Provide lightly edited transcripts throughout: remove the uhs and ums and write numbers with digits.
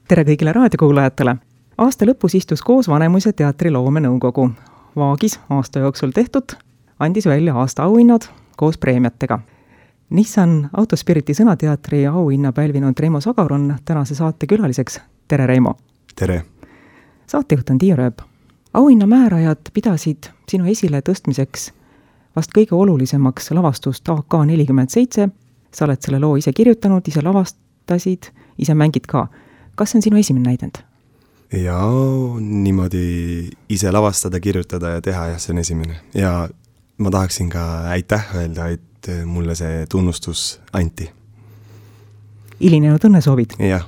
Tere kõigile raadiokuulajatele! Aasta lõpus istus koos Vanemuise teatri loomenõukogu. Vaagis aasta jooksul tehtud, andis välja aasta auhinnad koos preemiatega. Nissan Autospiriti sõnateatri auhinna pälvinud Reimo Sagar on tänase saate külaliseks. Tere, Reimo! Tere! Saatejuht on Tiia Rööp. Auhinna määrajad pidasid sinu esile tõstmiseks vast kõige olulisemaks lavastust AK-47. Sa oled selle loo ise kirjutanud, ise lavastasid, ise mängid ka. Kas see on sinu esimene näidend? Jaa, niimoodi ise lavastada, kirjutada ja teha, see on esimene. Ja ma tahaksin ka aitäh öelda, et mulle see tunnustus anti. Ilinenud õnnesoovid? Jah.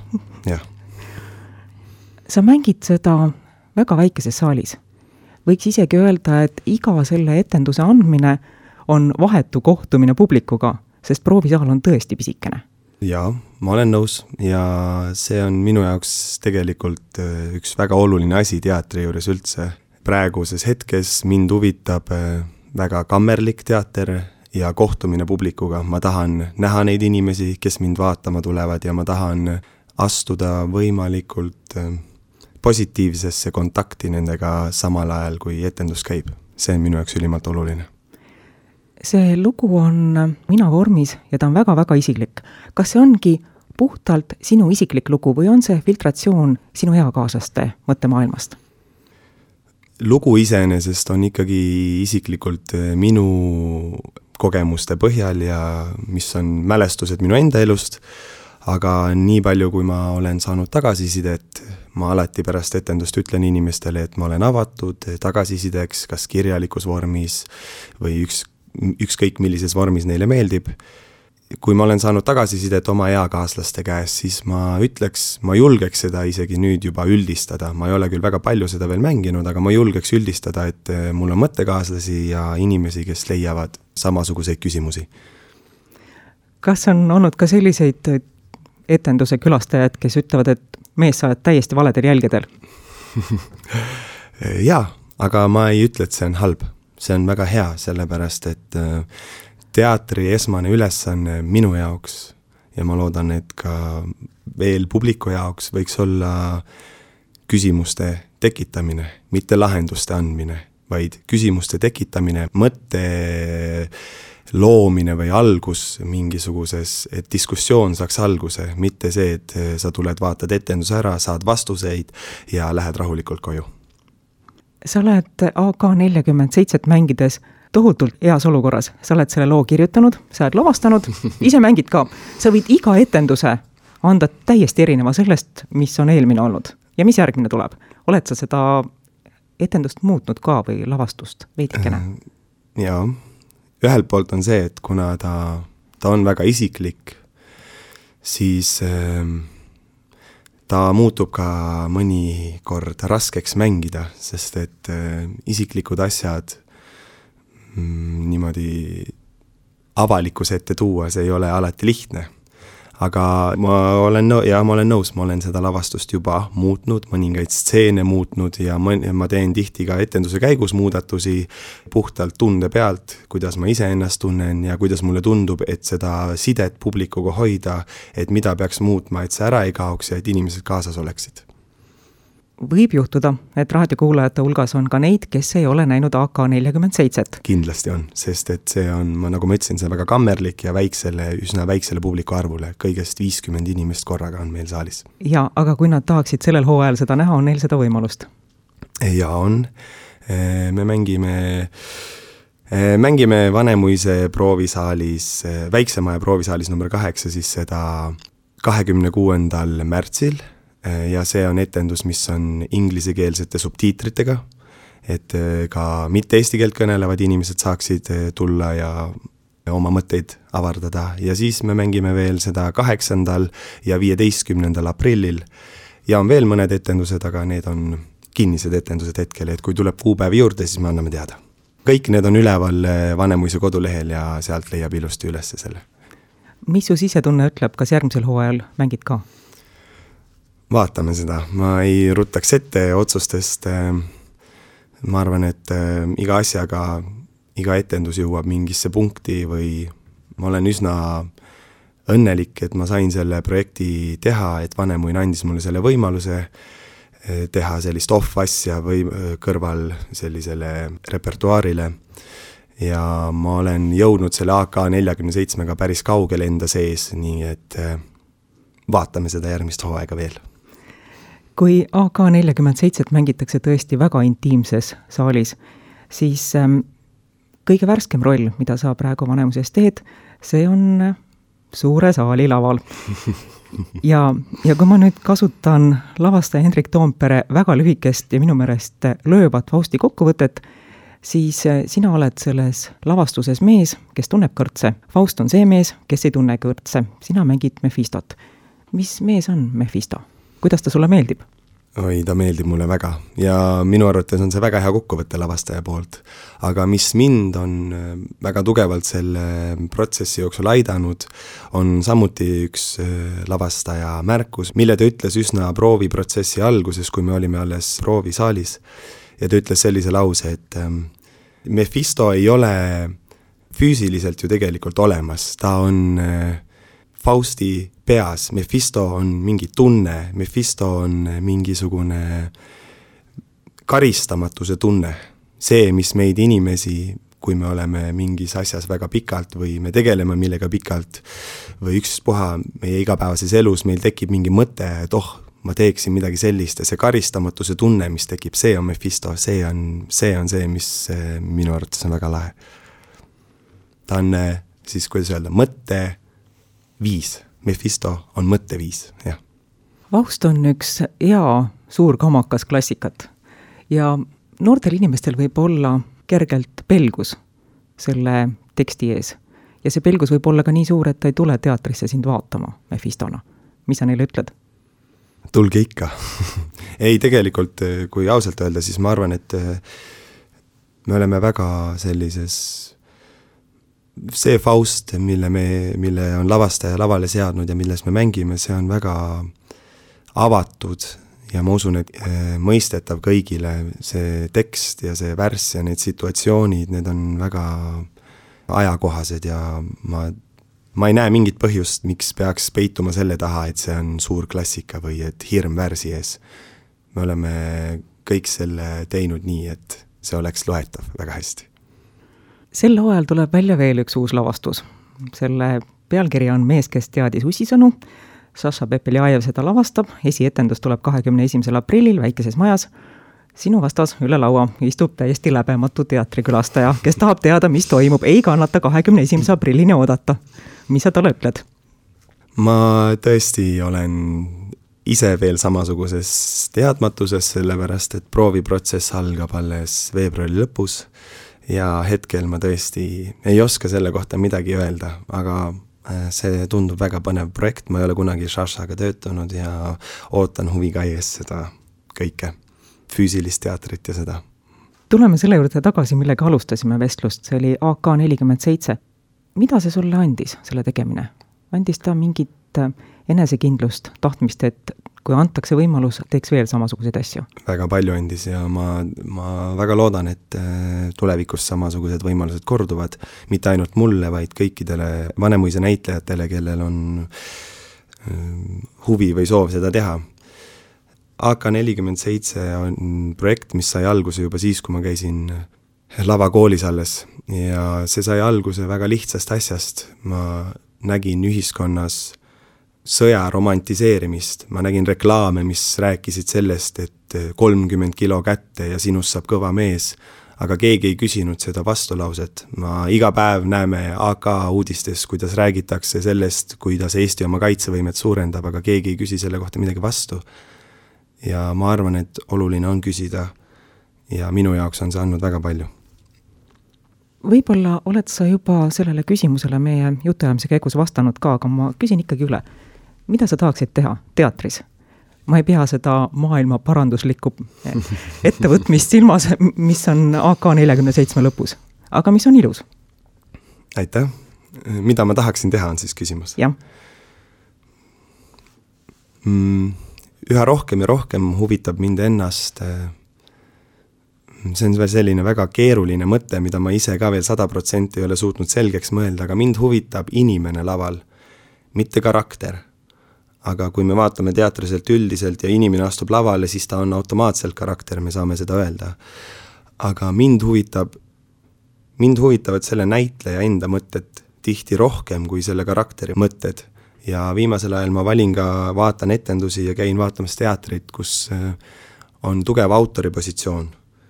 Sa mängid seda väga väikeses saalis. Võiks isegi öelda, et iga selle etenduse andmine on vahetu kohtumine publikuga, sest proovisaal on tõesti pisikene. Jaa, ma olen nõus ja see on minu jaoks tegelikult üks väga oluline asi teatri juures üldse. Praeguses hetkes mind huvitab väga kammerlik teater ja kohtumine publikuga. Ma tahan näha neid inimesi, kes mind vaatama tulevad ja ma tahan astuda võimalikult positiivsesse kontakti nendega samal ajal, kui etendus käib. See on minu jaoks ülimalt oluline. See lugu on mina-vormis ja ta on väga-väga isiklik. Kas see ongi puhtalt sinu isiklik lugu või on see filtratsioon sinu eakaaslaste mõttemaailmast? Lugu iseenesest on ikkagi isiklikult minu kogemuste põhjal ja mis on mälestused minu enda elust, aga nii palju, kui ma olen saanud tagasisidet, ma alati pärast etendust ütlen inimestele, et ma olen avatud tagasisideks, kas kirjalikus vormis või ükskõik millises vormis neile meeldib. Kui ma olen saanud tagasisidet oma eakaaslaste käes, siis ma julgeks seda isegi nüüd juba üldistada. Ma ei ole küll väga palju seda veel mänginud, aga ma julgeks üldistada, et mul on mõttekaaslasi ja inimesi, kes leiavad samasuguseid küsimusi. Kas on olnud ka selliseid etenduse külastajad, kes ütlevad, et mees, sa oled täiesti valedel jälgedel? Jaa, aga ma ei ütle, et see on halb. See on väga hea, sellepärast, et teatri esmane ülesanne minu jaoks ja ma loodan, et ka veel publiku jaoks võiks olla küsimuste tekitamine, mitte lahenduste andmine, vaid küsimuste tekitamine, mõtte loomine või algus mingisuguses, et diskussioon saaks alguse, mitte see, et sa tuled, vaatad etenduse ära, saad vastuseid ja lähed rahulikult koju. Sa oled AK-47 mängides tohutult heas olukorras. Sa oled selle loo kirjutanud, sa oled lavastanud, ise mängid ka. Sa võid iga etenduse anda täiesti erineva sellest, mis on eelmine olnud. Ja mis järgmine tuleb? Oled sa seda etendust muutnud ka või lavastust veidikene? Jaa, ühelt poolt on see, et kuna ta on väga isiklik, siis ta muutub ka mõnikord raskeks mängida, sest et isiklikud asjad niimoodi avalikkuse ette tuua, see ei ole alati lihtne. Aga ma olen nõus, ma olen seda lavastust juba muutnud, mõningaid stseene muutnud ja ma teen tihti ka etenduse käigus muudatusi puhtalt tunde pealt, kuidas ma ise ennast tunnen ja kuidas mulle tundub, et seda sidet publikuga hoida, et mida peaks muutma, et see ära ei kaoks ja et inimesed kaasas oleksid. Võib juhtuda, et raadiokuulajate hulgas on ka neid, kes ei ole näinud AK-47. Kindlasti on, sest et see on, nagu ma ütlesin, see on väga kammerlik ja üsna väiksele publiku arvule. Kõigest 50 inimest korraga on meil saalis. Ja, aga kui nad tahaksid sellel hooajal seda näha, on neil seda võimalust? Ja on. Me mängime Vanemuise proovisaalis, Väiksemaja proovisaalis number 8, siis seda 26. märtsil. Ja see on etendus, mis on inglisekeelsete subtiitritega, et ka mitte eesti keelt kõnelevad inimesed saaksid tulla ja oma mõtteid avardada. Ja siis me mängime veel seda 8. ja 15. aprillil. Ja on veel mõned etendused, aga need on kinnised etendused hetkel, et kui tuleb kuupäev juurde, siis me anname teada. Kõik need on üleval Vanemuise kodulehel ja sealt leiab ilusti üles selle. Mis su sisetunne ütleb, kas järgmisel hooajal mängid ka? Vaatame seda. Ma ei ruttaks ette otsustest. Ma arvan, et iga asjaga, iga etendus jõuab mingisse punkti või ma olen üsna õnnelik, et ma sain selle projekti teha, et Vanemuin andis mulle selle võimaluse teha sellist off-asja või kõrval sellisele repertuaarile. Ja ma olen jõudnud selle AK-47-ga päris kaugele enda sees, nii et vaatame seda järgmist hooaega veel. Kui AK-47 mängitakse tõesti väga intiimses saalis, siis kõige värskem roll, mida sa praegu Vanemuises teed, see on suure saali laval. Ja kui ma nüüd kasutan lavastaja Hendrik Toompere väga lühikest ja minu meelest löövat Fausti kokkuvõtet, siis sina oled selles lavastuses mees, kes tunneb kõrtse. Faust on see mees, kes ei tunne kõrtse. Sina mängid Mephistot. Mis mees on Mephisto? Kuidas ta sulle meeldib? Oi, ta meeldib mulle väga ja minu arvates on see väga hea kokkuvõtte lavastaja poolt. Aga mis mind on väga tugevalt selle protsessi jooksul aidanud, on samuti üks lavastaja märkus, mille ta ütles üsna prooviprotsessi alguses, kui me olime alles proovisaalis. Ja ta ütles sellise lause, et Mephisto ei ole füüsiliselt ju tegelikult olemas, ta on Fausti peas, Mephisto on mingi tunne, Mephisto on mingisugune karistamatuse tunne. See, mis meid inimesi, kui me oleme mingis asjas väga pikalt või me tegeleme millega pikalt või ükspuha meie igapäevases elus, meil tekib mingi mõte, et ma teeksin midagi sellist ja see karistamatuse tunne, mis tekib, see on Mephisto, see on see, mis minu arvates on väga lahe. Ta on siis, kuidas öelda, mõtteviis. Mephisto on mõtteviis, jah. Faust on üks hea suur kamakas klassikat ja noortel inimestel võib olla kergelt pelgus selle teksti ees. Ja see pelgus võib olla ka nii suur, et ta ei tule teatrisse sind vaatama Mephistona. Mis sa neile ütled? Tulge ikka. Ei, tegelikult, kui ausalt öelda, siis ma arvan, et me oleme väga sellises see Faust, mille on lavastaja lavale seadnud ja milles me mängime, see on väga avatud ja ma usun, et mõistetav kõigile see tekst ja see värss ja need situatsioonid, need on väga ajakohased ja ma ei näe mingit põhjust, miks peaks peituma selle taha, et see on suur klassika või et hirm värsi ees. Me oleme kõik selle teinud nii, et see oleks loetav väga hästi. Sel hooajal tuleb välja veel üks uus lavastus. Selle pealkiri on Mees, kes teadis ussisõnu. Saša Pepeljajev seda lavastab. Esietendus tuleb 21. aprillil väikeses majas. Sinu vastas üle laua istub täiesti läbematu teatrikülastaja, kes tahab teada, mis toimub. Ei kannata 21. aprillini oodata. Mis sa talle ütled? Ma tõesti olen ise veel samasuguses teadmatuses, sellepärast, et prooviprotsess algab alles veebruari lõpus. Ja hetkel ma tõesti ei oska selle kohta midagi öelda, aga see tundub väga põnev projekt, ma ei ole kunagi Sašaga töötanud ja ootan huviga ees seda kõike, füüsilist teatrit ja seda. Tuleme selle juurde tagasi, millega alustasime vestlust, see oli AK-47. Mida see sulle andis, selle tegemine? Andis ta mingit enesekindlust, tahtmist, et kui antakse võimalus, teeks veel samasuguseid asju? Väga palju andis ja ma väga loodan, et tulevikus samasugused võimalused korduvad, mitte ainult mulle, vaid kõikidele Vanemuise näitlejatele, kellel on huvi või soov seda teha. AK-47 on projekt, mis sai alguse juba siis, kui ma käisin lavakoolis alles ja see sai alguse väga lihtsast asjast. Ma nägin ühiskonnas sõja romantiseerimist. Ma nägin reklaame, mis rääkisid sellest, et 30 kilo kätte ja sinust saab kõva mees, aga keegi ei küsinud seda vastulauset. Ma iga päev näeme AK uudistes, kuidas räägitakse sellest, kuidas Eesti oma kaitsevõimet suurendab, aga keegi ei küsi selle kohta midagi vastu. Ja ma arvan, et oluline on küsida ja minu jaoks on see andnud väga palju. Võib-olla oled sa juba sellele küsimusele meie jutuajamise käigus vastanud ka, aga ma küsin ikkagi üle. Mida sa tahaksid teha teatris? Ma ei pea seda maailma paranduslikku ettevõtmist silmas, mis on AK-47 lõpus. Aga mis on ilus? Aitäh. Mida ma tahaksin teha, on siis küsimus? Jah. Üha rohkem ja rohkem huvitab mind ennast. See on veel selline väga keeruline mõte, mida ma ise ka veel 100% ei ole suutnud selgeks mõelda, aga mind huvitab inimene laval. mitte karakter. Aga kui me vaatame teatriselt üldiselt ja inimene astub lavale, siis ta on automaatselt karakter, me saame seda öelda. Aga mind huvitavad selle näitleja enda mõtted tihti rohkem kui selle karakteri mõtted. Ja viimasel ajal ma vaatan etendusi ja käin vaatamas teatrit, kus on tugev autori positsioon,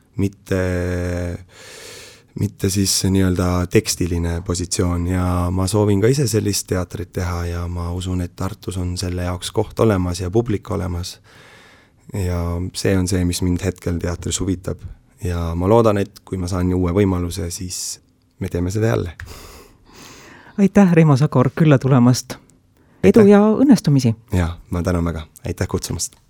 mitte siis nii-öelda tekstiline positsioon ja ma soovin ka ise sellist teatrit teha ja ma usun, et Tartus on selle jaoks koht olemas ja publik olemas. Ja see on see, mis mind hetkel teatris huvitab. Ja ma loodan, et kui ma saan uue võimaluse, siis me teeme seda jälle. Aitäh, Reimo Sagor, külla tulemast! Edu ja õnnestumisi! Ja, ma tänan väga. Aitäh kutsumast!